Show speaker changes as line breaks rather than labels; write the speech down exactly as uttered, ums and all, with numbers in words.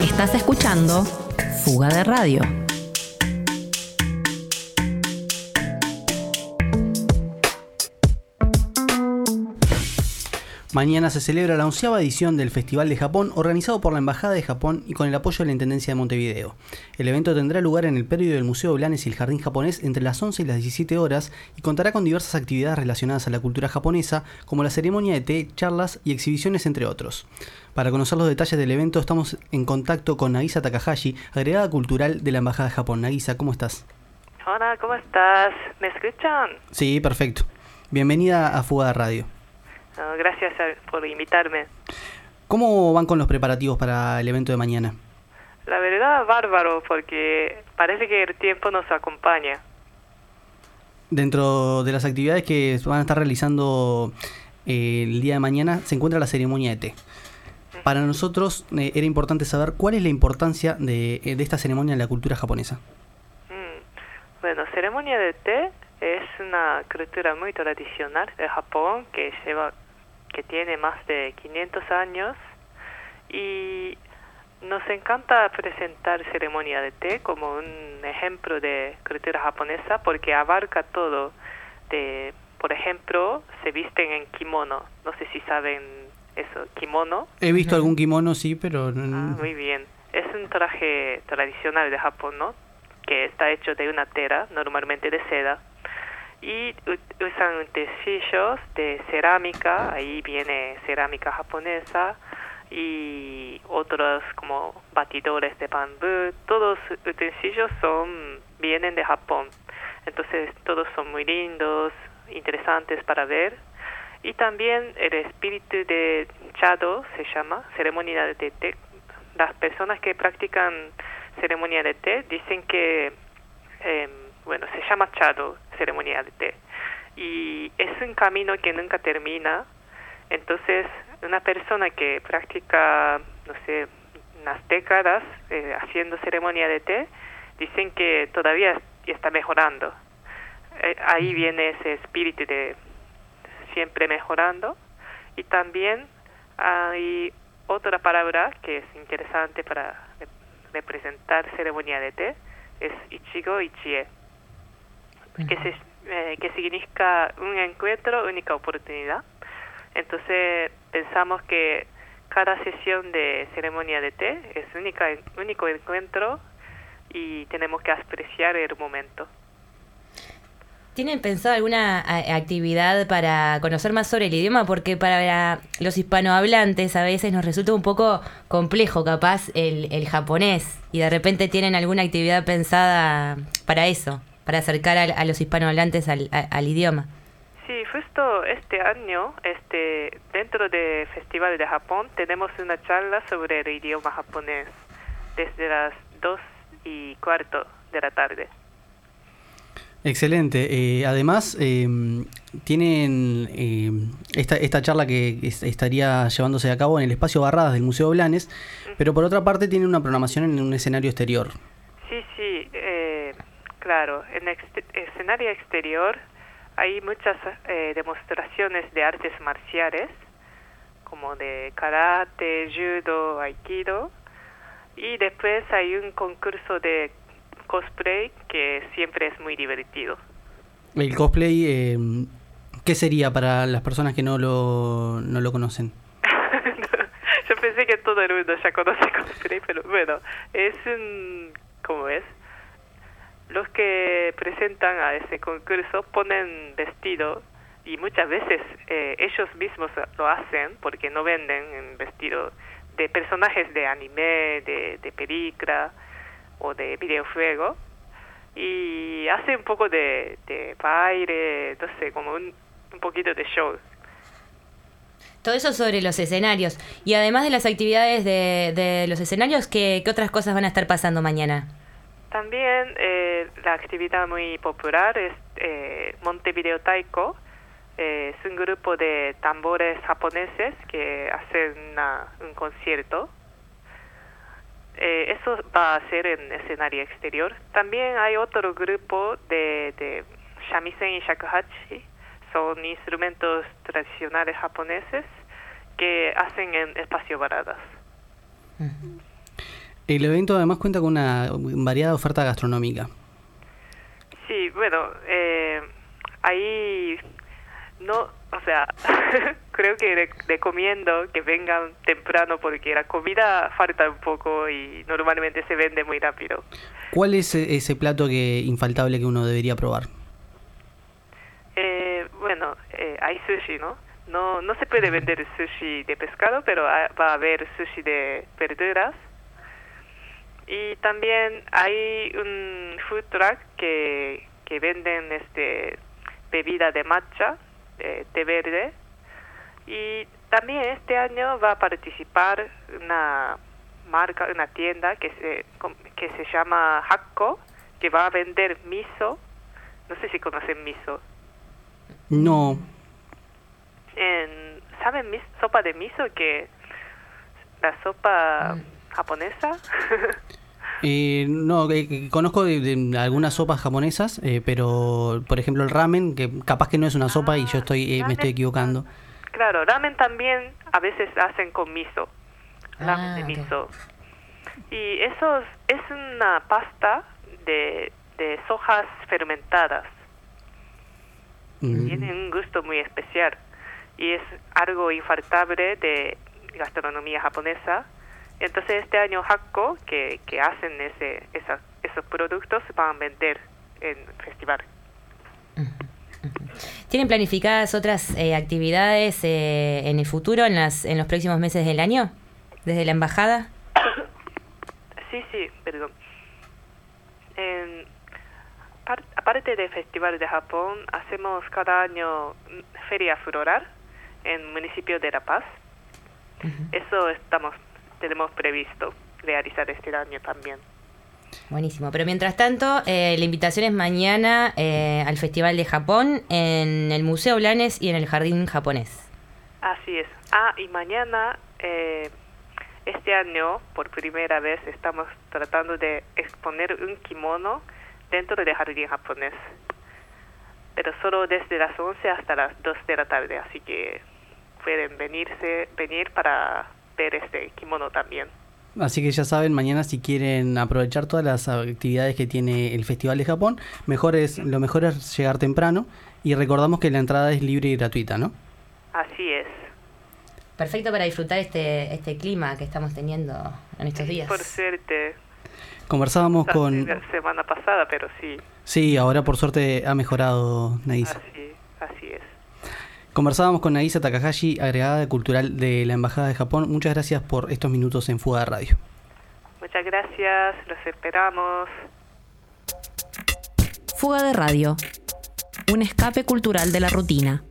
Estás escuchando Fuga de Radio.
Mañana se celebra la onceava edición del Festival de Japón, organizado por la Embajada de Japón y con el apoyo de la Intendencia de Montevideo. El evento tendrá lugar en el predio del Museo Blanes y el Jardín Japonés entre las once y las diecisiete horas y contará con diversas actividades relacionadas a la cultura japonesa, como la ceremonia de té, charlas y exhibiciones, entre otros. Para conocer los detalles del evento estamos en contacto con Nagisa Takahashi, agregada cultural de la Embajada de Japón. Nagisa, ¿cómo estás?
Hola, ¿cómo estás? ¿Me escuchan?
Sí, perfecto. Bienvenida a Fuga de Radio.
Oh, gracias por invitarme.
¿Cómo van con los preparativos para el evento de mañana?
La verdad, bárbaro, porque parece que el tiempo nos acompaña.
Dentro de las actividades que van a estar realizando eh, el día de mañana se encuentra la ceremonia de té. Para nosotros eh, era importante saber cuál es la importancia de, de esta ceremonia en la cultura japonesa.
Mm. Bueno, ceremonia de té es una cultura muy tradicional de Japón que lleva, que tiene más de quinientos años, y nos encanta presentar ceremonia de té como un ejemplo de cultura japonesa porque abarca todo. De, por ejemplo, se visten en kimono. No sé si saben eso, kimono.
He visto algún kimono, sí, pero...
Ah, muy bien. Es un traje tradicional de Japón, ¿no? Que está hecho de una tela, normalmente de seda. Y usan utensilios de cerámica, ahí viene cerámica japonesa, y otros como batidores de bambú. Todos los utensilios son, vienen de Japón. Entonces todos son muy lindos, interesantes para ver. Y también el espíritu de Chado se llama, ceremonia de té. Las personas que practican ceremonia de té dicen que... Eh, Bueno, se llama Chado, ceremonia de té, y es un camino que nunca termina. Entonces, una persona que practica, no sé, unas décadas eh, haciendo ceremonia de té, dicen que todavía está mejorando. Eh, ahí viene ese espíritu de siempre mejorando. Y también hay otra palabra que es interesante para representar ceremonia de té, es Ichigo Ichie. Que, se, eh, que significa un encuentro, única oportunidad. Entonces pensamos que cada sesión de ceremonia de té es única, único encuentro y tenemos que apreciar el momento.
¿Tienen pensado alguna a, actividad para conocer más sobre el idioma? Porque para los hispanohablantes a veces nos resulta un poco complejo capaz el, el japonés, y de repente tienen alguna actividad pensada para eso, para acercar a, a los hispanohablantes al, a, al idioma.
Sí, justo este año, este dentro del Festival de Japón, tenemos una charla sobre el idioma japonés desde las dos y cuarto de la tarde.
Excelente. Eh, además, eh, tienen eh, esta, esta charla que es, estaría llevándose a cabo en el espacio Barradas del Museo Blanes, uh-huh. Pero por otra parte tienen una programación en un escenario exterior.
Sí, sí, eh, claro. En el ex- escenario exterior hay muchas eh, demostraciones de artes marciales, como de karate, judo, aikido, y después hay un concurso de cosplay que siempre es muy divertido.
El cosplay, eh, ¿qué sería para las personas que no lo, no lo conocen?
Yo pensé que todo el mundo ya conoce cosplay, pero bueno, es un... ¿cómo es? Los que presentan a ese concurso ponen vestido y muchas veces eh, ellos mismos lo hacen porque no venden en vestido de personajes de anime, de, de película o de videojuego, y hace un poco de, de baile, no sé, como un, un poquito de show.
Todo eso sobre los escenarios. Y además de las actividades de, de los escenarios, ¿qué, ¿qué otras cosas van a estar pasando mañana?
También eh, la actividad muy popular es eh, Montevideo Taiko. Eh, es un grupo de tambores japoneses que hacen una, un concierto. Eh, eso va a ser en escenario exterior. También hay otro grupo de, de shamisen y shakuhachi. Son instrumentos tradicionales japoneses que hacen en espacio Barradas.
El evento además cuenta con una variada oferta gastronómica.
Sí, bueno, eh, ahí no, o sea, creo que re- recomiendo que vengan temprano porque la comida falta un poco y normalmente se vende muy rápido.
¿Cuál es ese plato que infaltable que uno debería probar?
Eh, bueno, eh, hay sushi, ¿no? No, no se puede vender sushi de pescado, pero ha- va a haber sushi de verduras. Y también hay un food truck que, que venden este bebida de matcha, de té verde. Y también este año va a participar una marca, una tienda que se, que se llama Hakko, que va a vender miso. No sé si conocen miso.
No.
En, ¿Saben mis, sopa de miso? Que la sopa japonesa.
Eh, no, eh, eh, conozco de, de algunas sopas japonesas, eh, pero por ejemplo el ramen, que capaz que no es una sopa y yo estoy eh, me estoy equivocando.
Claro, ramen también a veces hacen con miso, ramen
Ah,
de
ok.
miso. Y eso es, es una pasta de, de sojas fermentadas.
Mm.
Tiene un gusto muy especial y es algo infaltable de gastronomía japonesa. Entonces este año Hakko, que, que hacen ese, esa, esos productos, van a vender en el festival.
¿Tienen planificadas otras eh, actividades eh, en el futuro, en, las, en los próximos meses del año? ¿Desde la embajada?
Sí, sí, perdón. En, par- aparte del Festival de Japón, hacemos cada año mm, Feria Floral en el municipio de La Paz. Eso estamos tenemos previsto realizar este año también.
Buenísimo. Pero mientras tanto, eh, la invitación es mañana eh, al Festival de Japón en el Museo Blanes y en el Jardín Japonés.
Así es. Ah, y mañana, eh, este año, por primera vez, estamos tratando de exponer un kimono dentro del Jardín Japonés. Pero solo desde las once hasta las dos de la tarde, así que pueden venirse, venir para ver este kimono también.
Así que ya saben, mañana si quieren aprovechar todas las actividades que tiene el Festival de Japón, mejor es, lo mejor es llegar temprano y recordamos que la entrada es libre y gratuita, ¿no?
Así es.
Perfecto para disfrutar este, este clima que estamos teniendo en estos días.
Por suerte,
Conversábamos
la
con...
semana pasada, pero sí,
Sí, ahora por suerte ha mejorado, Naisa.
así, así es.
Conversábamos con Naisa Takahashi, agregada cultural de la Embajada de Japón. Muchas gracias por estos minutos en Fuga de Radio.
Muchas gracias, los esperamos.
Fuga de Radio. Un escape cultural de la rutina.